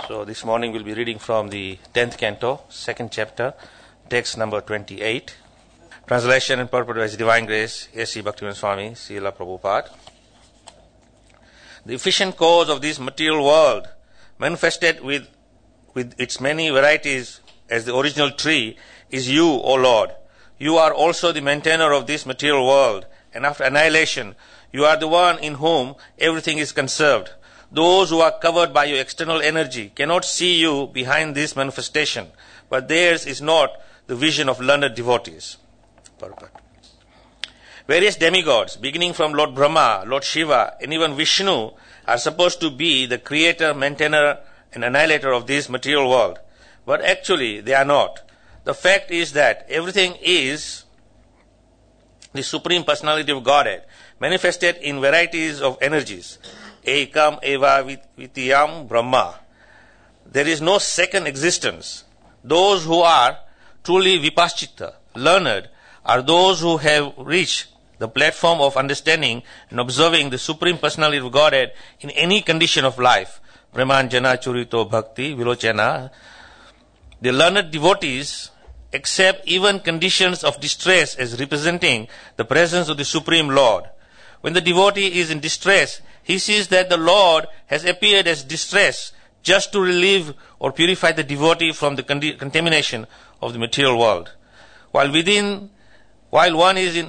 So this morning we'll be reading from the 10th canto, 2nd chapter, text number 28. Translation and purport by His Divine Grace, A.C. Bhaktivinoda Swami, Srila Prabhupada. The efficient cause of this material world, manifested with its many varieties as the original tree, is you, O Lord. You are also the maintainer of this material world, and after annihilation, you are the one in whom everything is conserved. Those who are covered by your external energy cannot see you behind this manifestation, but theirs is not the vision of learned devotees. Purport. Various demigods, beginning from Lord Brahma, Lord Shiva, and even Vishnu, are supposed to be the creator, maintainer, and annihilator of this material world. But actually, they are not. The fact is that everything is the Supreme Personality of Godhead, manifested in varieties of energies. Ekam eva vityam Brahma. There is no second existence. Those who are truly vipaschita, learned, are those who have reached the platform of understanding and observing the Supreme Personality of Godhead in any condition of life. Premanjana churito bhakti vilochana. The learned devotees accept even conditions of distress as representing the presence of the Supreme Lord. When the devotee is in distress, he sees that the Lord has appeared as distress just to relieve or purify the devotee from the contamination of the material world. While one is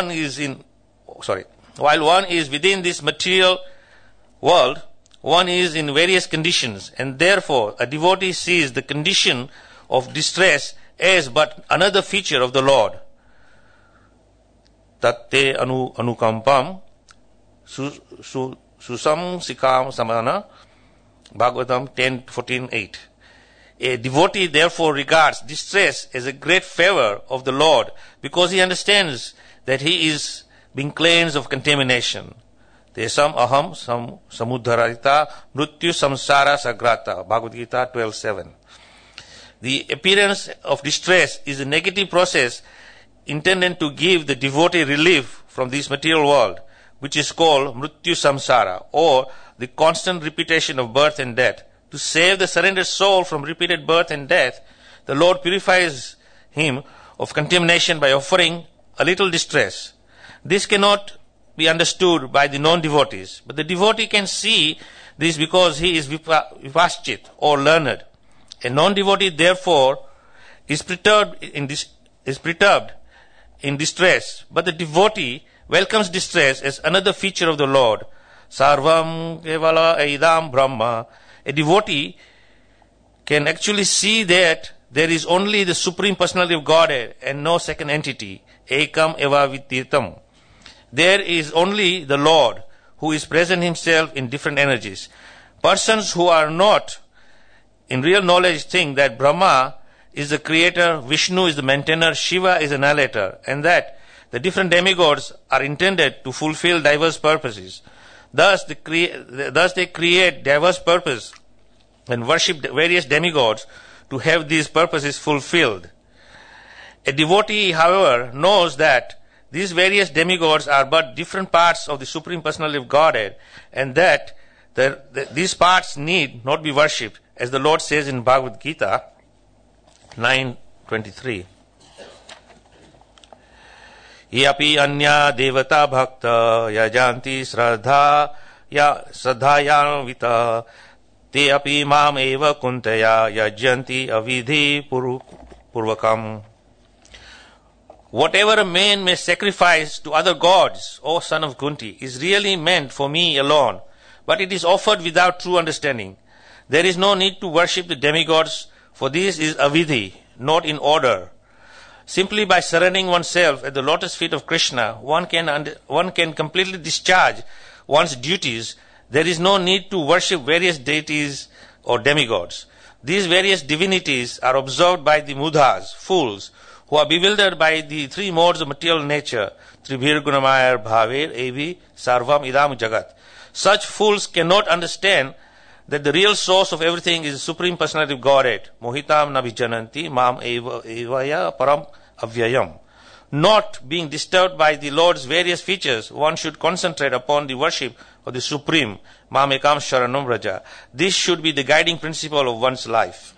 within this material world, one is in various conditions, and therefore a devotee sees the condition of distress as but another feature of the Lord. Tatte anukampam susam sikam samana, Bhagavatam 10:14-8. A devotee therefore regards distress as a great favor of the Lord because he understands that he is being cleansed of contamination. Tesam aham samudharita mrityu samsara sagrata, Bhagavad Gita 12:7. The appearance of distress is a negative process intended to give the devotee relief from this material world, which is called mrityu samsara, or the constant repetition of birth and death. To save the surrendered soul from repeated birth and death, the Lord purifies him of contamination by offering a little distress. This cannot be understood by the non-devotees, but the devotee can see this because he is vipaschit or learned. A non-devotee therefore is perturbed in distress, but the devotee welcomes distress as another feature of the Lord. Sarvam kevala eidam Brahma. A devotee can actually see that there is only the Supreme Personality of Godhead and no second entity. Ekam eva vidyatam. There is only the Lord who is present himself in different energies. Persons who are not in real knowledge think that Brahma is the creator, Vishnu is the maintainer, Shiva is the annihilator, and that the different demigods are intended to fulfill diverse purposes. Thus they create diverse purposes and worship various demigods to have these purposes fulfilled. A devotee, however, knows that these various demigods are but different parts of the Supreme Personality of Godhead, and that these parts need not be worshipped, as the Lord says in Bhagavad Gita 9:23. Yapi anya devata bhakta yajanti shraddhaya vita te api mam eva kuntaya yajanti avidhi purvakam. Whatever a man may sacrifice to other gods, O son of Kunti, is really meant for me alone, but it is offered without true understanding. There is no need to worship the demigods, for this is avidhi, not in order. Simply by surrendering oneself at the lotus feet of Krishna, one can completely discharge one's duties. There is no need to worship various deities or demigods. These various divinities are observed by the mudhas, fools, who are bewildered by the three modes of material nature, Tribhir Gunamayar Bhaver Evi Sarvam Idam Jagat. Such fools cannot understand that the real source of everything is the Supreme Personality of Godhead. Mohitam nabijananti mam evaya param avyayam. Not being disturbed by the Lord's various features, one should concentrate upon the worship of the Supreme, mamekam sharanam vraja. This should be the guiding principle of one's life.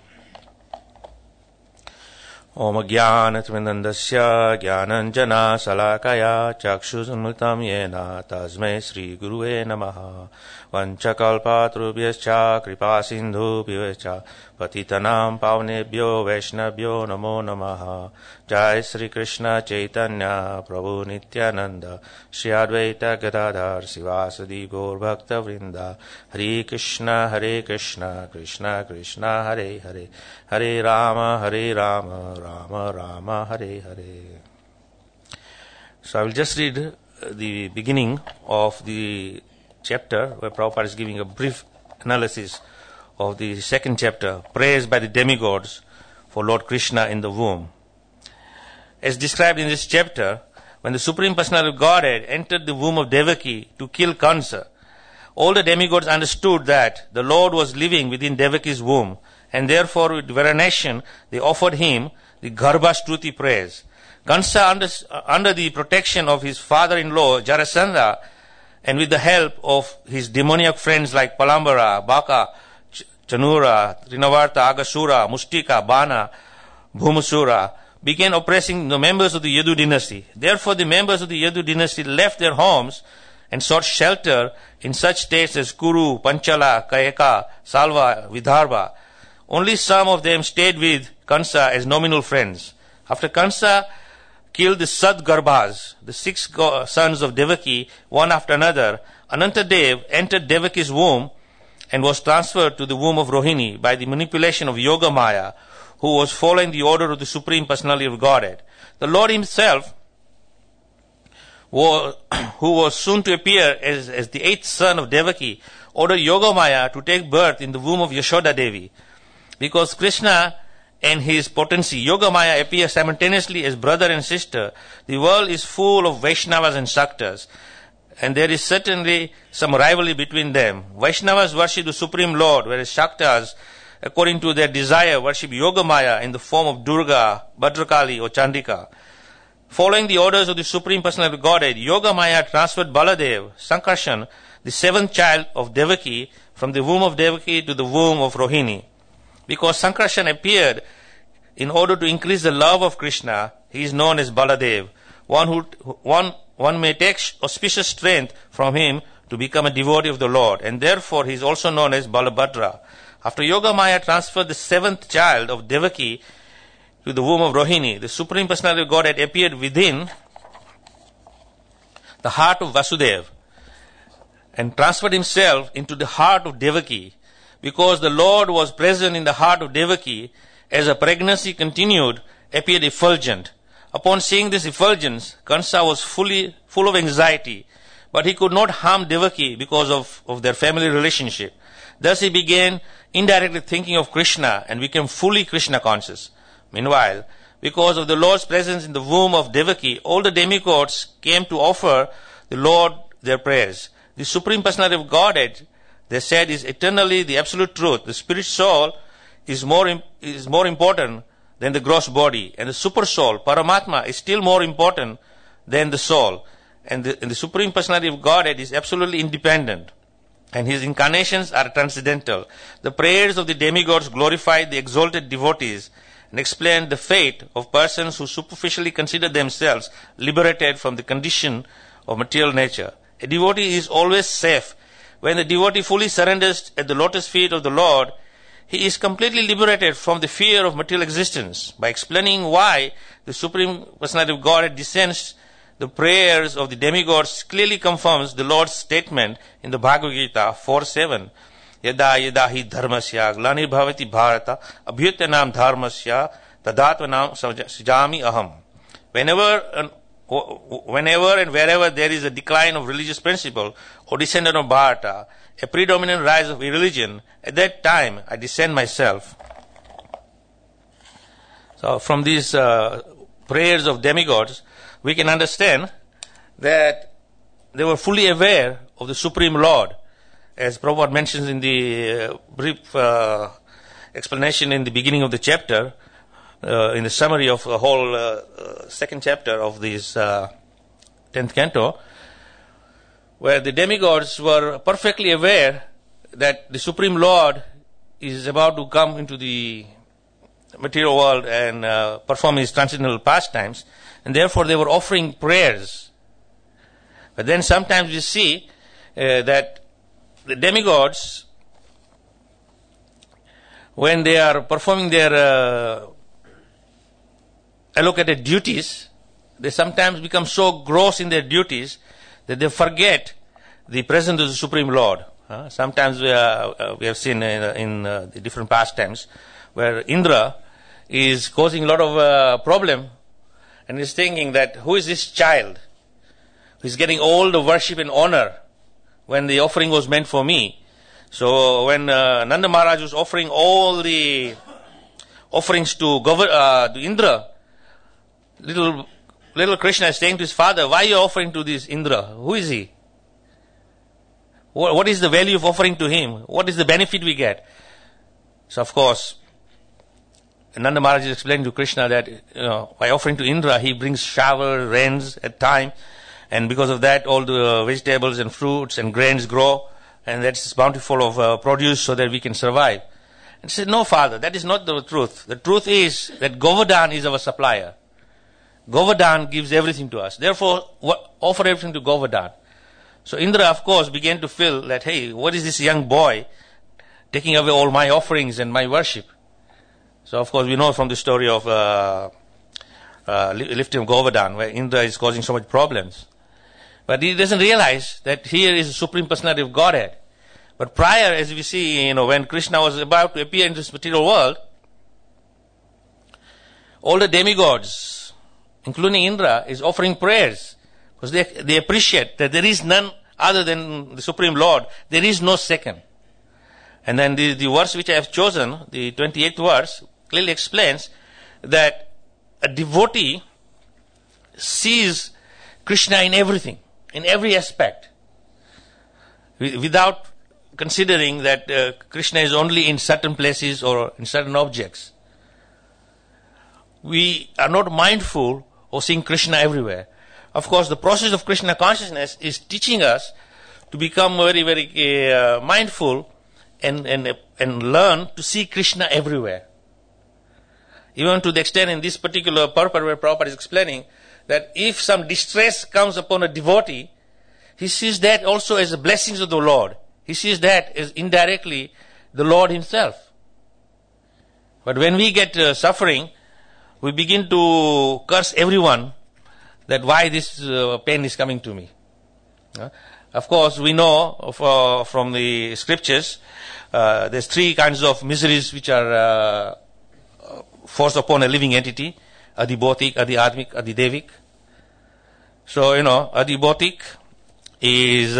Om Jnanatvinandasya Jnananjana Salakaya Chakshusmritam Yena Tasmai Sri Gurue Namaha Vanchakalpatrubhyascha Kripa Sindhubhyascha Patitanam Pavnebhyo Vaishnavyo Namo Namaha Jai Sri Krishna Chaitanya Prabhu Nityananda Shri Advaita Gadadhar Sivasadi Gaur Bhakta Vrinda Hare Krishna Krishna Krishna Hare Hare Hare Rama Rama Rama Hare Hare. So I will just read the beginning of the chapter where Prabhupada is giving a brief analysis of the second chapter, Praise by the Demigods for Lord Krishna in the Womb. As described in this chapter, when the Supreme Personality of Godhead entered the womb of Devaki to kill Kansa, all the demigods understood that the Lord was living within Devaki's womb, and therefore with veneration they offered him the Garbha-Shruti praise. Kansa, under the protection of his father-in-law Jarasandha, and with the help of his demoniac friends like Palambara, Baka, Chanura, Trinavarta, Agasura, Mustika, Bana, Bhumasura, began oppressing the members of the Yadu dynasty. Therefore the members of the Yadu dynasty left their homes and sought shelter in such states as Kuru, Panchala, Kayaka, Salva, Vidarbha. Only some of them stayed with Kansa as nominal friends. After Kansa killed the Sadgarbhas, the 6 sons of Devaki, one after another, Anantadev entered Devaki's womb and was transferred to the womb of Rohini by the manipulation of Yogamaya, who was following the order of the Supreme Personality of Godhead. The Lord himself, who was soon to appear as the 8th son of Devaki, ordered Yogamaya to take birth in the womb of Yashoda Devi. Because Krishna and his potency, Yogamaya, appear simultaneously as brother and sister, the world is full of Vaishnavas and Shaktas, and there is certainly some rivalry between them. Vaishnavas worship the Supreme Lord, whereas Shaktas, according to their desire, worship Yogamaya in the form of Durga, Bhadrakali or Chandika. Following the orders of the Supreme Personality of Godhead, Yogamaya transferred Baladev, Sankarshan, the 7th child of Devaki, from the womb of Devaki to the womb of Rohini. Because Sankarshan appeared in order to increase the love of Krishna, he is known as Baladev. One may take auspicious strength from him to become a devotee of the Lord, and therefore he is also known as Balabhadra. After Yogamaya transferred the 7th child of Devaki to the womb of Rohini, the Supreme Personality of Godhead appeared within the heart of Vasudeva and transferred himself into the heart of Devaki. Because the Lord was present in the heart of Devaki, as her pregnancy continued, appeared effulgent. Upon seeing this effulgence, Kansa was full of anxiety, but he could not harm Devaki because of their family relationship. Thus he began indirectly thinking of Krishna and became fully Krishna conscious. Meanwhile, because of the Lord's presence in the womb of Devaki, all the demigods came to offer the Lord their prayers. The Supreme Personality of Godhead, they said, is eternally the absolute truth. The spirit soul is more important than the gross body, and the super soul, Paramatma, is still more important than the soul. And the Supreme Personality of Godhead is absolutely independent, and his incarnations are transcendental. The prayers of the demigods glorified the exalted devotees and explained the fate of persons who superficially consider themselves liberated from the condition of material nature. A devotee is always safe. When the devotee fully surrenders at the lotus feet of the Lord, he is completely liberated from the fear of material existence. By explaining why the Supreme Personality of Godhead descends, the prayers of the demigods clearly confirms the Lord's statement in the Bhagavad Gita 4:7. Yada yada hi dharmasya glani bhavati bharata abhyutanam dharmasya tadatvanam sajami aham. Whenever and wherever there is a decline of religious principle or descendant of Bharata, a predominant rise of religion, at that time I descend myself. So from these prayers of demigods, we can understand that they were fully aware of the Supreme Lord, as Prabhupada mentions in the brief explanation in the beginning of the chapter, in the summary of the whole second chapter of this 10th canto, where the demigods were perfectly aware that the Supreme Lord is about to come into the material world and perform his transcendental pastimes, and therefore they were offering prayers. But then sometimes we see that the demigods, when they are performing their allocated duties, they sometimes become so gross in their duties that they forget the presence of the Supreme Lord. Sometimes we have seen in the different pastimes where Indra is causing a lot of problem, and is thinking that who is this child who is getting all the worship and honor when the offering was meant for me. So when Nanda Maharaj was offering all the offerings to Indra, little Krishna is saying to his father, why are you offering to this Indra? Who is he? What is the value of offering to him? What is the benefit we get? So of course, Nanda Maharaj is explaining to Krishna that by offering to Indra, he brings shower, rains at time, and because of that, all the vegetables and fruits and grains grow, and that's bountiful of produce so that we can survive. And he said, no, father, that is not the truth. The truth is that Govardhan is our supplier. Govardhan gives everything to us. Therefore, offer everything to Govardhan. So Indra, of course, began to feel that, hey, what is this young boy taking away all my offerings and my worship? So, of course, we know from the story of lifting of Govardhan, where Indra is causing so much problems. But he doesn't realize that here is the Supreme Personality of Godhead. But prior, as we see, when Krishna was about to appear in this material world, all the demigods, including Indra, is offering prayers. Because they appreciate that there is none other than the Supreme Lord. There is no second. And then the verse which I have chosen, the 28th verse, clearly explains that a devotee sees Krishna in everything, in every aspect, without considering that Krishna is only in certain places or in certain objects. We are not mindful of seeing Krishna everywhere. Of course, the process of Krishna consciousness is teaching us to become very, very mindful and learn to see Krishna everywhere. Even to the extent in this particular purport where Prabhupada is explaining that if some distress comes upon a devotee, he sees that also as the blessings of the Lord. He sees that as indirectly the Lord himself. But when we get suffering, we begin to curse everyone that why this pain is coming to me. Of course, we know from the scriptures, there's three kinds of miseries which are forced upon a living entity: adibhotik, adhyatmik, adhidevic. So, adibhotik is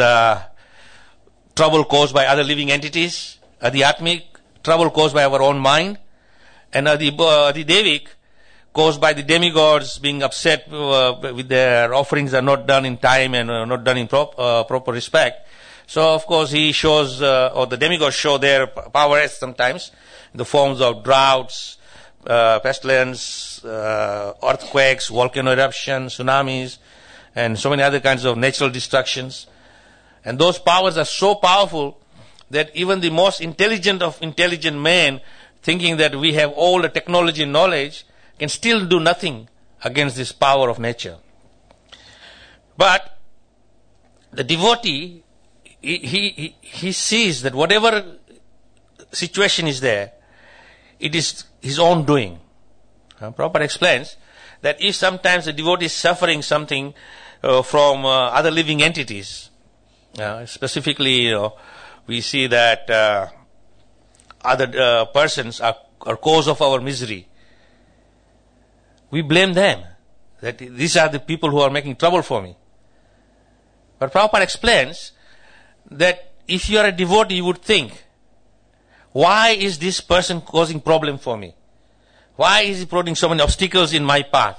trouble caused by other living entities. Adhyatmik, trouble caused by our own mind. And adhidevic, caused by the demigods being upset with their offerings are not done in time and not done in proper respect. So, of course, he shows, or the demigods show their power sometimes in the forms of droughts, pestilence, earthquakes, volcano eruptions, tsunamis, and so many other kinds of natural destructions. And those powers are so powerful that even the most intelligent of intelligent men, thinking that we have all the technology and knowledge, can still do nothing against this power of nature. But the devotee, he sees that whatever situation is there, it is his own doing. Prabhupada explains that if sometimes the devotee is suffering something from other living entities, specifically, we see that other persons are cause of our misery. We blame them, that these are the people who are making trouble for me. But Prabhupada explains that if you are a devotee, you would think, why is this person causing problem for me? Why is he putting so many obstacles in my path?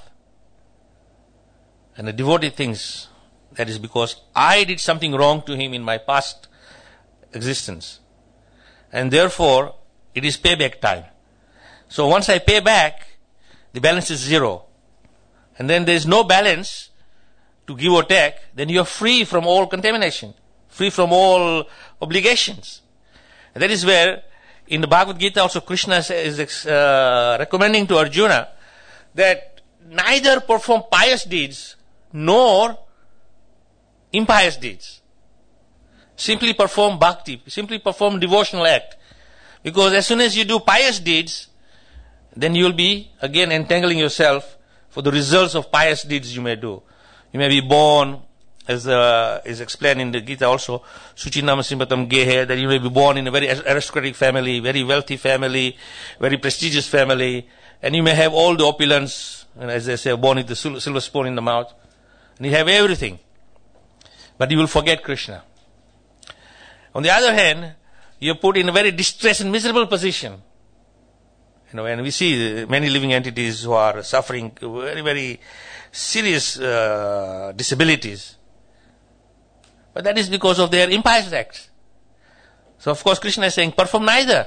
And the devotee thinks that is because I did something wrong to him in my past existence. And therefore, it is payback time. So once I pay back, the balance is zero. And then there is no balance to give or take, then you are free from all contamination, free from all obligations. And that is where, in the Bhagavad Gita also, Krishna is recommending to Arjuna that neither perform pious deeds nor impious deeds. Simply perform bhakti, simply perform devotional act. Because as soon as you do pious deeds, then you will be again entangling yourself for the results of pious deeds you may do. You may be born, as is explained in the Gita also, Suchinam Simpatam Gehe, that you may be born in a very aristocratic family, very wealthy family, very prestigious family, and you may have all the opulence, and as they say, born with the silver spoon in the mouth, and you have everything. But you will forget Krishna. On the other hand, you are put in a very distressed and miserable position. You know, and we see many living entities who are suffering very, very serious disabilities. But that is because of their impious acts. So of course Krishna is saying, perform neither.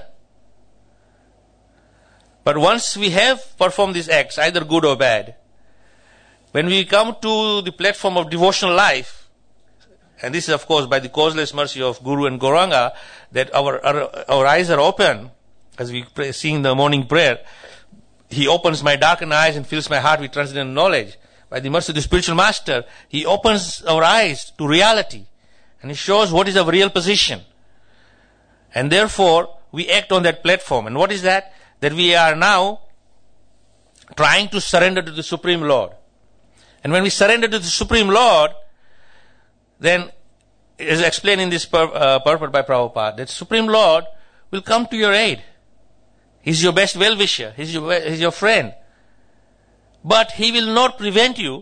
But once we have performed these acts, either good or bad, when we come to the platform of devotional life, and this is of course by the causeless mercy of Guru and Gauranga, that our eyes are open, as we sing the morning prayer, He opens my darkened eyes and fills my heart with transcendental knowledge. By the mercy of the spiritual master, He opens our eyes to reality, and He shows what is our real position. And therefore, we act on that platform. And what is that? That we are now trying to surrender to the Supreme Lord. And when we surrender to the Supreme Lord, then, as explained in this purport by Prabhupada, that Supreme Lord will come to your aid. He's your best well-wisher. He's your friend. But He will not prevent you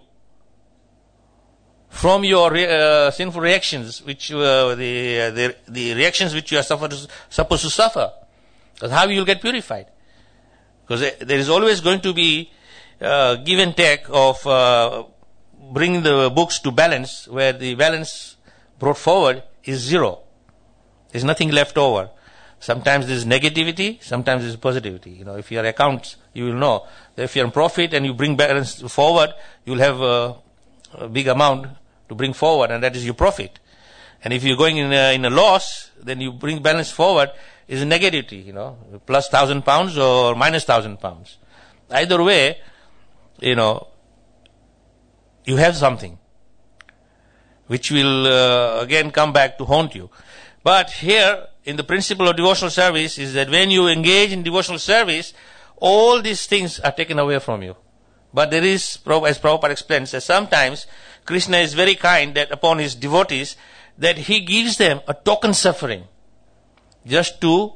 from your sinful reactions, which the reactions which you are supposed to suffer. Because how you will get purified? Because there is always going to be give and take of bringing the books to balance, where the balance brought forward is zero. There's nothing left over. Sometimes there's negativity, sometimes there's positivity. You know, if your accounts, you will know that if you're in profit and you bring balance forward, you'll have a big amount to bring forward, and that is your profit. And if you're going in a loss, then you bring balance forward, is a negativity, you know, plus 1,000 pounds or minus 1,000 pounds. Either way, you know, you have something which will again come back to haunt you. But here, in the principle of devotional service, is that when you engage in devotional service, all these things are taken away from you. But there is, as Prabhupada explains, that sometimes Krishna is very kind that upon His devotees, that He gives them a token suffering, just to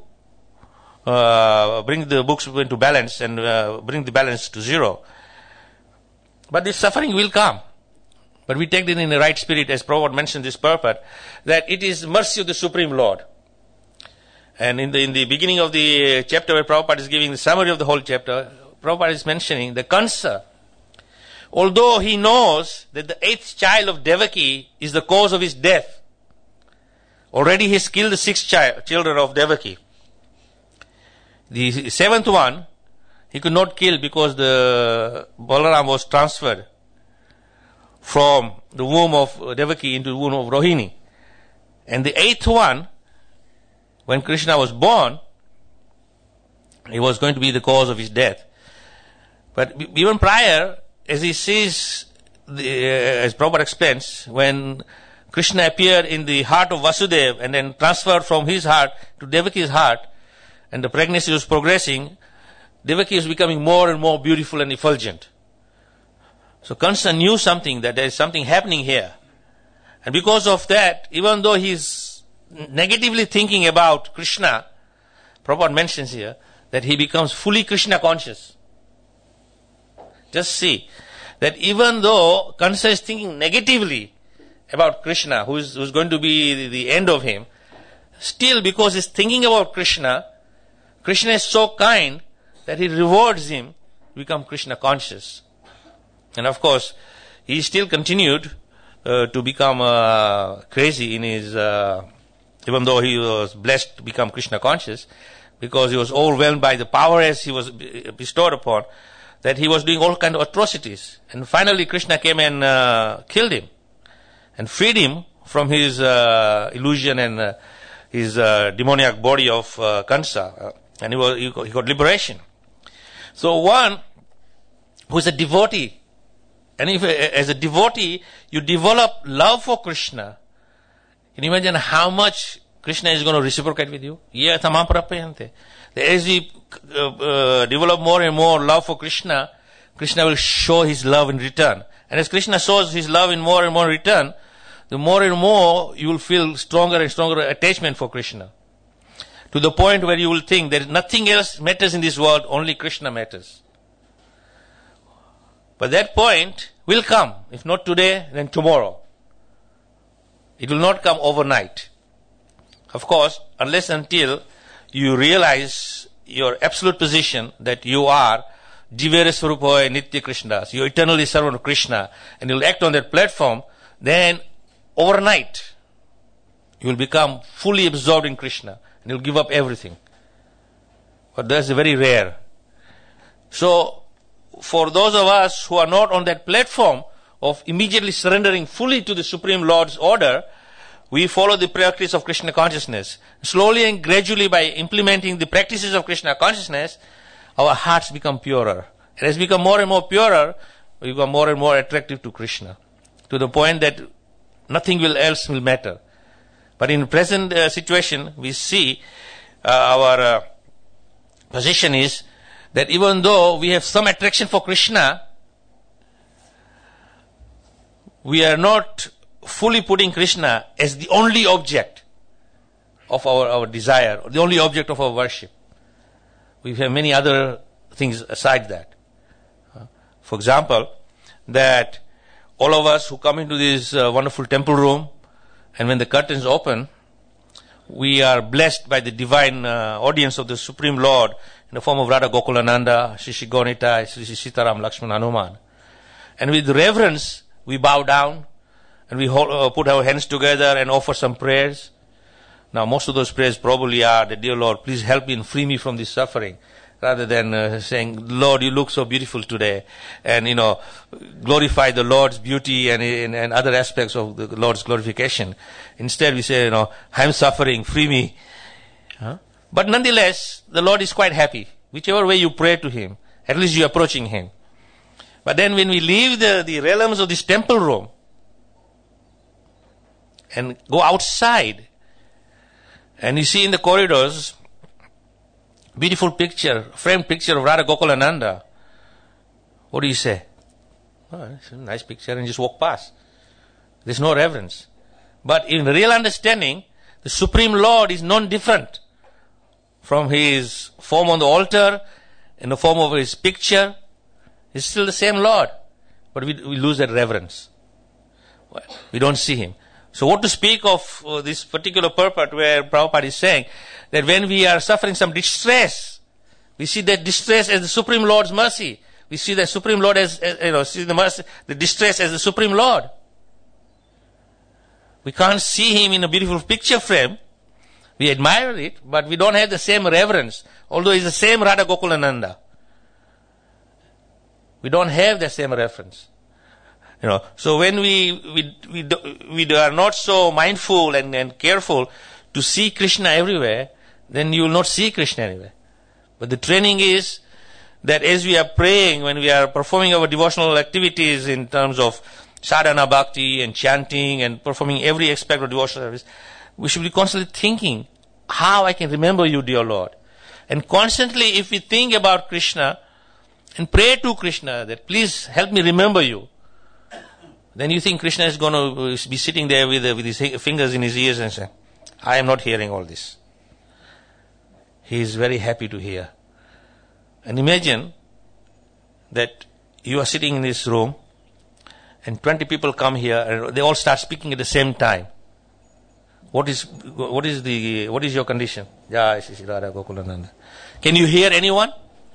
bring the books into balance and bring the balance to zero. But this suffering will come. But we take it in the right spirit, as Prabhupada mentioned this purport, that it is mercy of the Supreme Lord. And in the beginning of the chapter where Prabhupada is giving the summary of the whole chapter, Prabhupada is mentioning the Kansa. Although he knows that the 8th child of Devaki is the cause of his death, already he has killed the 6 children of Devaki. The 7th one, he could not kill because the Balaram was transferred from the womb of Devaki into the womb of Rohini. And the 8th one, when Krishna was born, he was going to be the cause of his death. But even prior, as he sees, as Prabhupada explains, when Krishna appeared in the heart of Vasudeva and then transferred from his heart to Devaki's heart, and the pregnancy was progressing, Devaki was becoming more and more beautiful and effulgent. So Kansa knew something, that there is something happening here. And because of that, even though he's negatively thinking about Krishna, Prabhupada mentions here that he becomes fully Krishna conscious. Just see that even though Kansa is thinking negatively about Krishna, who's going to be the end of him, still because he's thinking about Krishna, Krishna is so kind that he rewards him to become Krishna conscious. And of course, he still continued to become crazy in his, even though he was blessed to become Krishna conscious, because he was overwhelmed by the power as he was bestowed upon, that he was doing all kinds of atrocities. And finally Krishna came and killed him. and freed him from his illusion and his demoniac body of Kansa, and he got liberation. So one who is a devotee, and if as a devotee you develop love for Krishna, can you imagine how much Krishna is going to reciprocate with you? As we develop more and more love for Krishna, Krishna will show his love in return. And as Krishna shows his love in more and more return, the more and more you will feel stronger and stronger attachment for Krishna. To the point where you will think that nothing else matters in this world, only Krishna matters. But that point will come. If not today, then tomorrow. It will not come overnight. Of course, unless until you realize your absolute position that you are Jivere Swarupa Nitya Krishnas, you are eternally servant of Krishna, and you will act on that platform, then overnight you will become fully absorbed in Krishna and you will give up everything. But that's very rare. So, for those of us who are not on that platform of immediately surrendering fully to the Supreme Lord's order, we follow the practice of Krishna consciousness. Slowly and gradually, by implementing the practices of Krishna consciousness, our hearts become purer. And as we become more and more purer, we become more and more attractive to Krishna, to the point that nothing else will matter. But in the present situation, we see our position is that even though we have some attraction for Krishna, we are not fully putting Krishna as the only object of our desire, or the only object of our worship. We have many other things aside that. For example, that all of us who come into this wonderful temple room, and when the curtains open, we are blessed by the divine audience of the Supreme Lord in the form of Radha Gokulananda, Shri Gaunita, Shri Sitaram, Lakshman, Hanuman. And with reverence, we bow down and we put our hands together and offer some prayers. Now, most of those prayers probably are that, dear Lord, please help me and free me from this suffering. Rather than saying, Lord, you look so beautiful today. And, glorify the Lord's beauty and other aspects of the Lord's glorification. Instead, we say, I'm suffering, free me. But nonetheless, the Lord is quite happy. Whichever way you pray to Him, at least you're approaching Him. But then when we leave the realms of this temple room and go outside, and you see in the corridors, beautiful picture, framed picture of Radha Gokulananda. What do you say? Oh, it's a nice picture, and just walk past. There's no reverence. But in real understanding, the Supreme Lord is non-different from His form on the altar, in the form of His picture. He's still the same Lord. But we lose that reverence. We don't see Him. So what to speak of this particular purport where Prabhupada is saying that when we are suffering some distress, we see that distress as the Supreme Lord's mercy. We see the Supreme Lord as see the mercy, the distress as the Supreme Lord. We can't see Him in a beautiful picture frame. We admire it, but we don't have the same reverence. Although He's the same Radha Gokulananda. We don't have the same reference. So when we are not so mindful and careful to see Krishna everywhere, then you will not see Krishna anywhere. But the training is that as we are praying, when we are performing our devotional activities in terms of sadhana bhakti and chanting and performing every aspect of devotional service, we should be constantly thinking, how I can remember you, dear Lord. And constantly, if we think about Krishna and pray to Krishna that please help me remember you, then you think Krishna is going to be sitting there with his fingers in his ears and say, I am not hearing all this. He is very happy to hear. And imagine that you are sitting in this room and 20 people come here and they all start speaking at the same time. What is your condition? Jai Shri Radha Gokulananda. Can you hear anyone?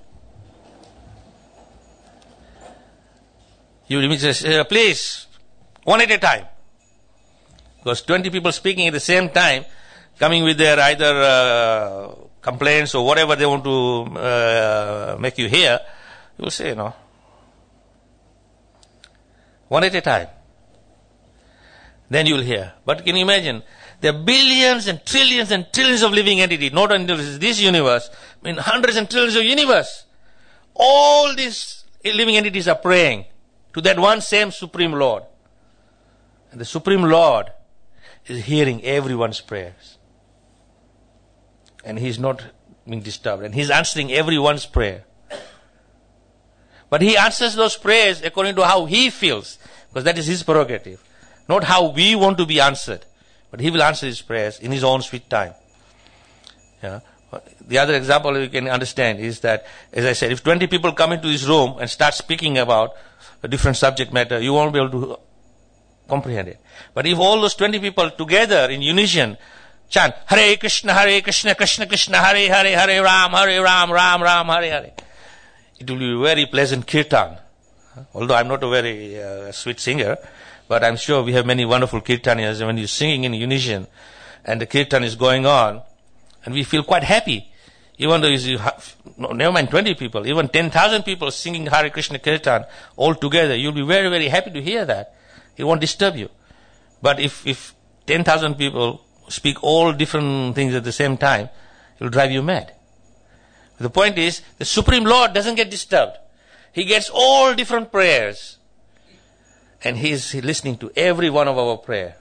You immediately say, please, one at a time. Because 20 people speaking at the same time, coming with their either complaints or whatever they want to make you hear, you will say, one at a time. then you will hear. But can you imagine? There are billions and trillions of living entities, not only this universe, I mean hundreds and trillions of universe. All these living entities are praying to that one same Supreme Lord. And the Supreme Lord is hearing everyone's prayers. And He is not being disturbed. And He is answering everyone's prayer. But He answers those prayers according to how He feels, because that is His prerogative. Not how we want to be answered. But He will answer His prayers in His own sweet time. Yeah. The other example we can understand is that, as I said, if 20 people come into this room and start speaking about a different subject matter, you won't be able to comprehend it. But if all those 20 people together in unison chant Hare Krishna, Krishna Krishna, Hare Hare, Hare Ram, Ram Ram, Hare Hare, it will be a very pleasant kirtan. Although I'm not a very sweet singer, but I'm sure we have many wonderful kirtanias, and when you're singing in unison and the kirtan is going on, and we feel quite happy. Even though you have, never mind 20 people, even 10,000 people singing Hare Krishna Kirtan all together, you'll be very, very happy to hear that. It won't disturb you. But if 10,000 people speak all different things at the same time, it will drive you mad. The point is, the Supreme Lord doesn't get disturbed. He gets all different prayers. And He is listening to every one of our prayer.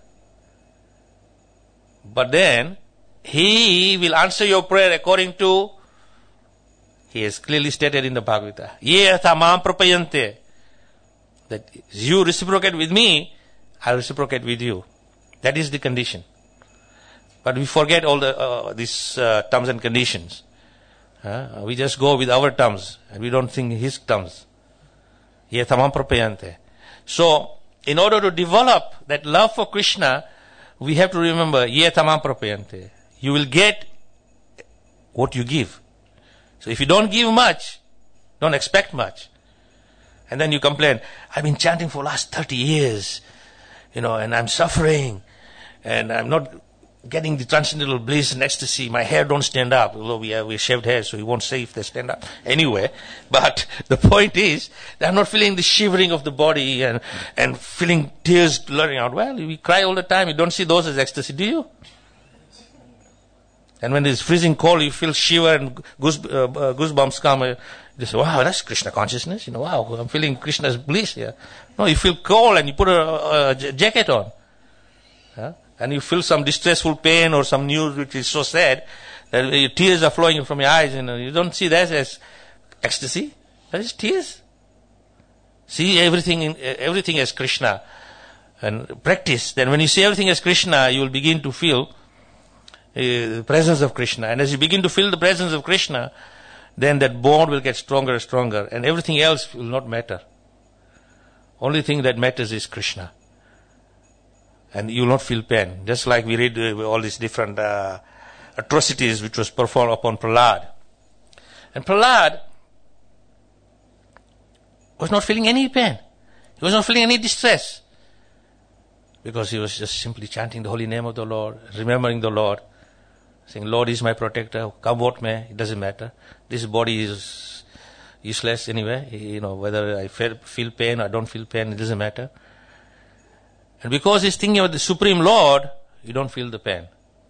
But then, He will answer your prayer according to, He has clearly stated in the Bhagavata, Ye atha mam prapayante, that you reciprocate with me, I reciprocate with you. That is the condition. But we forget all these terms and conditions. We just go with our terms, and we don't think His terms. Ye atha mam prapayante. So, in order to develop that love for Krishna, we have to remember, Ye atha mam prapayante. You will get what you give. So if you don't give much, don't expect much. And then you complain, I've been chanting for the last 30 years, and I'm suffering, and I'm not getting the transcendental bliss and ecstasy. My hair don't stand up, although we shaved hair, so you won't say if they stand up. Anyway, but the point is, that I'm not feeling the shivering of the body and feeling tears flowing out. Well, we cry all the time. You don't see those as ecstasy, do you? And when it's freezing cold, you feel shiver and goosebumps come. You say, wow, that's Krishna consciousness. Wow, I'm feeling Krishna's bliss here. No, you feel cold and you put a jacket on. And you feel some distressful pain or some news which is so sad that your tears are flowing from your eyes. You don't see that as ecstasy. That is tears. See everything as Krishna. And practice. Then when you see everything as Krishna, you will begin to feel the presence of Krishna. And as you begin to feel the presence of Krishna, then that bond will get stronger and stronger, and everything else will not matter. Only thing that matters is Krishna. And you will not feel pain. Just like we read all these different atrocities which was performed upon Prahlad. And Prahlad was not feeling any pain. He was not feeling any distress. Because he was just simply chanting the holy name of the Lord, remembering the Lord, saying, Lord is my protector, come what may, it doesn't matter. This body is useless anyway, whether I feel pain or I don't feel pain, it doesn't matter. And because he's thinking about the Supreme Lord, you don't feel the pain.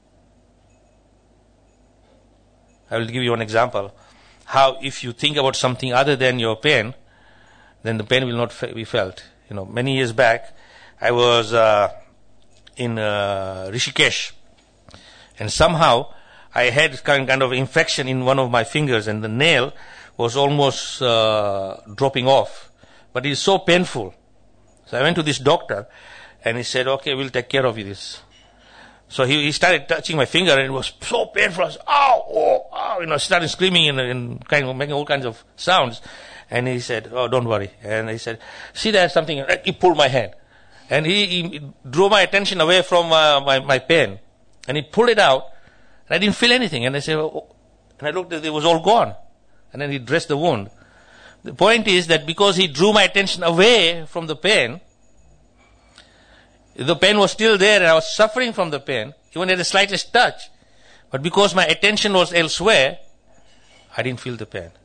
I will give you one example. How if you think about something other than your pain, then the pain will not be felt. Many years back, I was in Rishikesh, and somehow I had kind of infection in one of my fingers, and the nail was almost dropping off. But it's so painful. So I went to this doctor, and he said, okay, we'll take care of this. So he started touching my finger, and it was so painful. I was, ow, started screaming and kind of making all kinds of sounds. And he said, oh, don't worry. And he said, see, there's something. And he pulled my hand. And he drew my attention away from my pain. And he pulled it out. And I didn't feel anything. And I said, and I looked at it, it was all gone. And then he dressed the wound. The point is that because he drew my attention away from the pain was still there, and I was suffering from the pain, even at the slightest touch. But because my attention was elsewhere, I didn't feel the pain.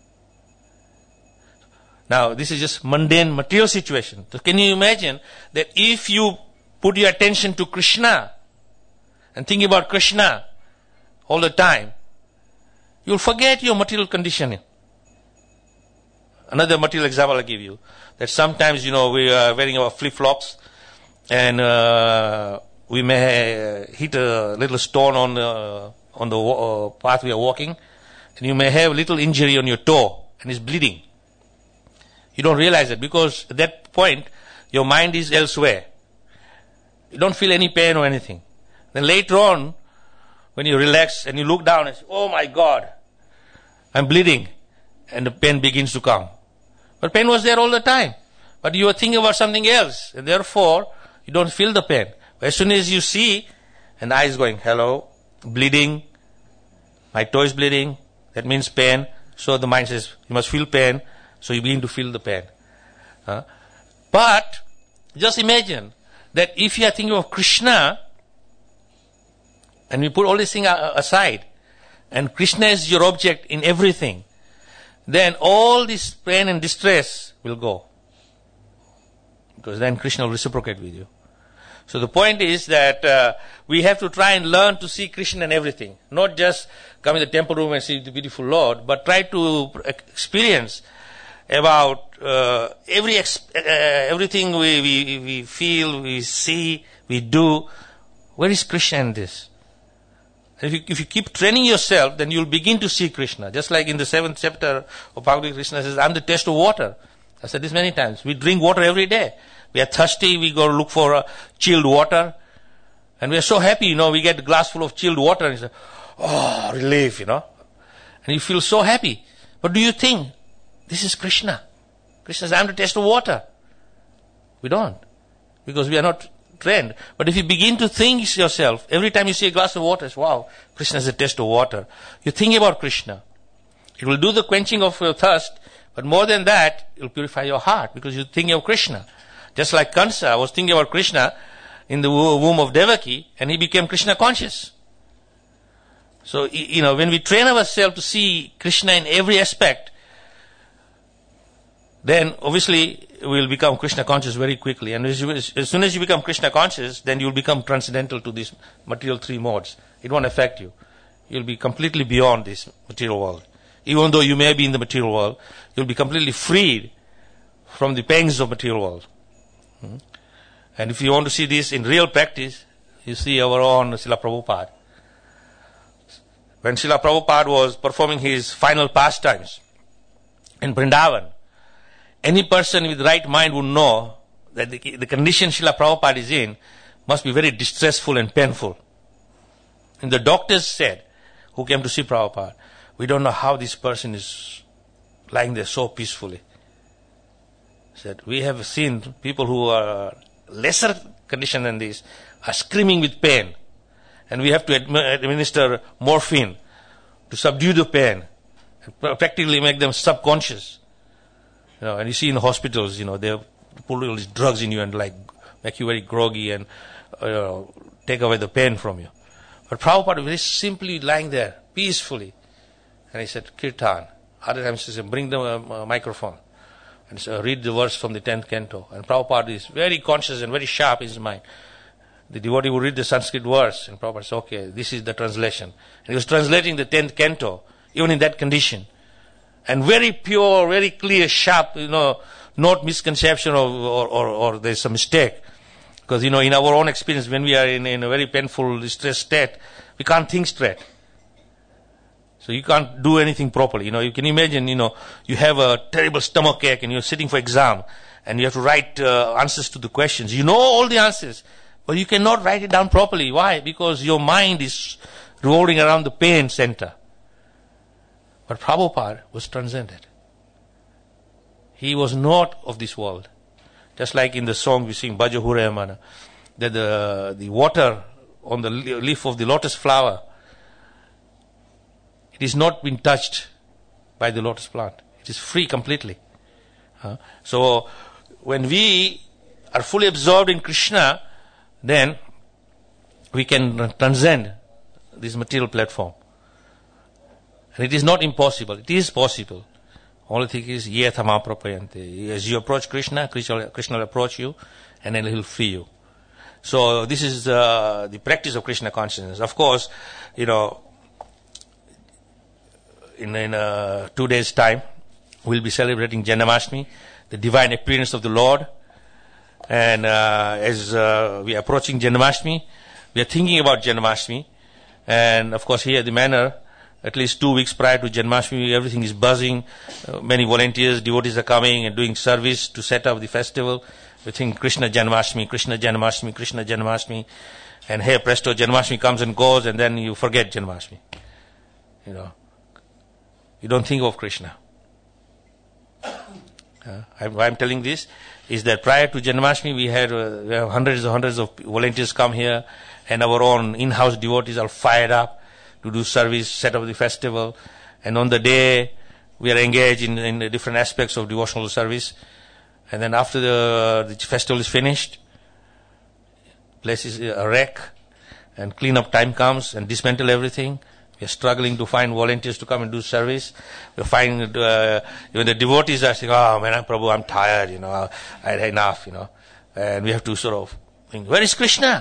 Now, this is just mundane material situation. So can you imagine that if you put your attention to Krishna and think about Krishna all the time, you'll forget your material conditioning. Another material example I'll give you, that sometimes, we are wearing our flip-flops and we may hit a little stone on the path we are walking, and you may have a little injury on your toe and it's bleeding. You don't realize it because at that point your mind is elsewhere. You don't feel any pain or anything. Then later on, when you relax and you look down and say, oh my God, I'm bleeding, and the pain begins to come. But pain was there all the time. But you are thinking about something else, and therefore you don't feel the pain. But as soon as you see an eye is going, hello, bleeding, my toe is bleeding, that means pain. So the mind says, you must feel pain. So you begin to feel the pain. But just imagine that if you are thinking of Krishna, and we put all these things aside, and Krishna is your object in everything, then all this pain and distress will go. Because then Krishna will reciprocate with you. So the point is that we have to try and learn to see Krishna in everything. Not just come in the temple room and see the beautiful Lord, but try to experience about everything we feel, we see, we do. Where is Krishna in this? If you keep training yourself, then you'll begin to see Krishna. Just like in the 7th chapter of Bhagavad Gita, Krishna says, I'm the taste of water. I said this many times. We drink water every day. We are thirsty, we go look for chilled water. And we are so happy, we get a glass full of chilled water and you say, oh, relief, And you feel so happy. But do you think, this is Krishna? Krishna says, I'm the taste of water. We don't. Because we are not trained. But if you begin to think yourself, every time you see a glass of water, it's, wow, Krishna is a taste of water. You think about Krishna. It will do the quenching of your thirst, but more than that, it will purify your heart because you think of Krishna. Just like Kansa was thinking about Krishna in the womb of Devaki, and he became Krishna conscious. So, when we train ourselves to see Krishna in every aspect, then obviously we will become Krishna conscious very quickly. And as soon as you become Krishna conscious, then you will become transcendental to these material three modes. It won't affect you. You will be completely beyond this material world. Even though you may be in the material world, you will be completely freed from the pangs of material world. And if you want to see this in real practice, you see our own Srila Prabhupada. When Srila Prabhupada was performing his final pastimes in Vrindavan, any person with the right mind would know that the condition Srila Prabhupada is in must be very distressful and painful. And the doctors said, who came to see Prabhupada, we don't know how this person is lying there so peacefully. Said, we have seen people who are lesser condition than this are screaming with pain, and we have to administer morphine to subdue the pain and practically make them subconscious. And you see in hospitals, they put all these drugs in you and make you very groggy and take away the pain from you. But Prabhupada very simply lying there peacefully, and he said kirtan. Other times he said, bring the microphone and read the verse from the 10th canto. And Prabhupada is very conscious and very sharp in his mind. The devotee would read the Sanskrit verse, and Prabhupada said, okay, this is the translation. And he was translating the 10th canto, even in that condition. And very pure, very clear, sharp, not misconception or there's some mistake. Because, in our own experience, when we are in a very painful, distressed state, we can't think straight. So you can't do anything properly. You can imagine, you have a terrible stomach ache and you're sitting for exam and you have to write answers to the questions. You know all the answers, but you cannot write it down properly. Why? Because your mind is revolving around the pain center. But Prabhupada was transcended. He was not of this world. Just like in the song we sing, Bhajo Hurayamana, that the water on the leaf of the lotus flower, it is not been touched by the lotus plant. It is free completely. So when we are fully absorbed in Krishna, then we can transcend this material platform. And it is not impossible. It is possible. Only thing is, ye thama prapayante. As you approach Krishna, Krishna will approach you, and then He'll free you. So this is the practice of Krishna consciousness. Of course, in 2 days' time, we'll be celebrating Janmashtami, the divine appearance of the Lord. And as we are approaching Janmashtami, we are thinking about Janmashtami. And of course, here the manor, at least 2 weeks prior to Janmashtami, everything is buzzing. Many volunteers, devotees are coming and doing service to set up the festival. We think Krishna Janmashtami, Krishna Janmashtami, Krishna Janmashtami. And here, presto, Janmashtami comes and goes, and then you forget Janmashtami. You don't think of Krishna. Why I'm telling this is that prior to Janmashtami, we have hundreds of volunteers come here, and our own in-house devotees are fired up to do service, set up the festival. And on the day, we are engaged in different aspects of devotional service. And then after the festival is finished, place is a wreck, and clean-up time comes and dismantle everything. We are struggling to find volunteers to come and do service. We find even the devotees are saying, "Oh man, Prabhu, I'm tired, I had enough, And we have to sort of think, where is Krishna?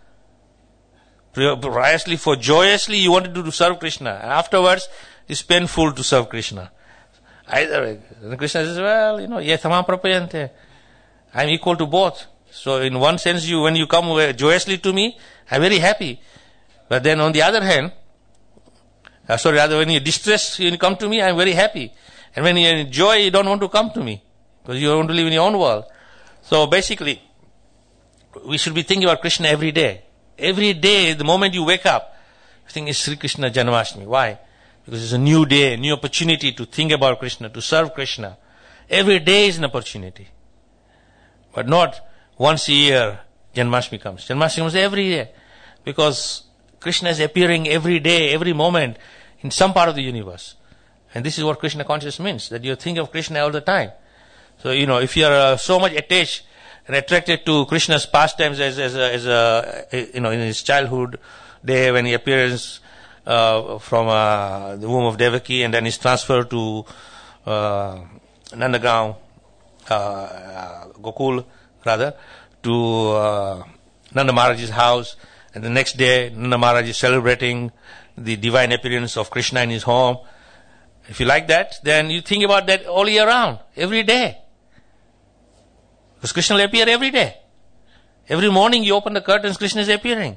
Joyously you wanted to serve Krishna. And afterwards, it's painful to serve Krishna. Either way. And Krishna says, well, yetamam prapayante. I'm equal to both. So in one sense, when you come joyously to me, I'm very happy. But then on the other hand, when you're distressed, you come to me, I'm very happy. And when you're in joy, you don't want to come to me. Because you want to live in your own world. So basically, we should be thinking about Krishna every day. Every day, the moment you wake up, you think it's Sri Krishna Janmashtami. Why? Because it's a new day, a new opportunity to think about Krishna, to serve Krishna. Every day is an opportunity. But not once a year, Janmashtami comes. Janmashtami comes every day. Because Krishna is appearing every day, every moment, in some part of the universe. And this is what Krishna consciousness means, that you think of Krishna all the time. So, if you are so much attached and attracted to Krishna's pastimes as in his childhood day when he appears from the womb of Devaki, and then is transferred to Nandagaon, Gokul rather, to Nanda Maharaj's house, and the next day Nanda Maharaj is celebrating the divine appearance of Krishna in his home. If you like that, then you think about that all year round, every day. Because Krishna will appear every day. Every morning you open the curtains, Krishna is appearing.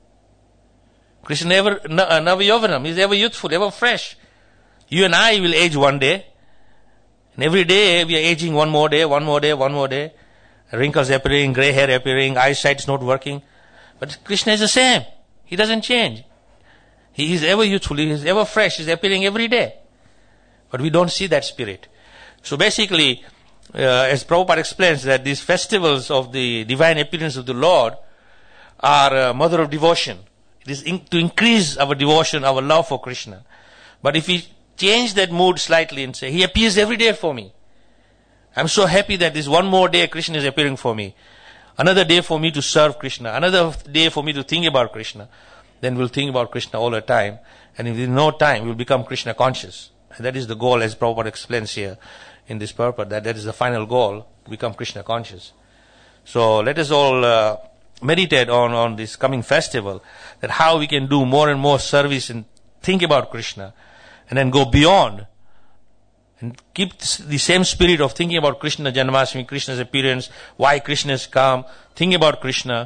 Krishna never Navayovanam, is ever youthful, ever fresh. You and I will age one day. And every day we are aging one more day. Wrinkles appearing, grey hair appearing, eyesight is not working. But Krishna is the same. He doesn't change. He is ever youthful, he is ever fresh, he is appearing every day. But we don't see that spirit. So basically, as Prabhupada explains, that these festivals of the divine appearance of the Lord are a mother of devotion. It is to increase our devotion, our love for Krishna. But if we change that mood slightly and say, he appears every day for me. I'm so happy that this one more day Krishna is appearing for me. Another day for me to serve Krishna. Another day for me to think about Krishna. Then we'll think about Krishna all the time. And if there's no time, we'll become Krishna conscious. And that is the goal, as Prabhupada explains here in this purport, that is the final goal, to become Krishna conscious. So let us all meditate on this coming festival, that how we can do more and more service and think about Krishna, and then go beyond and keep the same spirit of thinking about Krishna Janmashtami, Krishna's appearance, why Krishna has come, think about Krishna.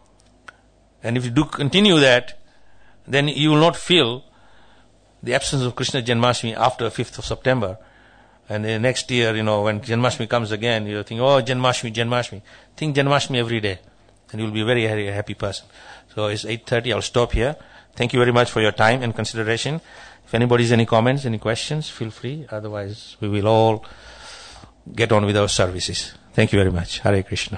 And if you do continue that, then you will not feel the absence of Krishna Janmashtami after 5th of September. And the next year, when Janmashtami comes again, you'll think, oh, Janmashtami. Think Janmashtami every day. And you'll be a very, very happy person. So it's 8:30, I'll stop here. Thank you very much for your time and consideration. If anybody has any comments, any questions, feel free. Otherwise, we will all get on with our services. Thank you very much. Hare Krishna.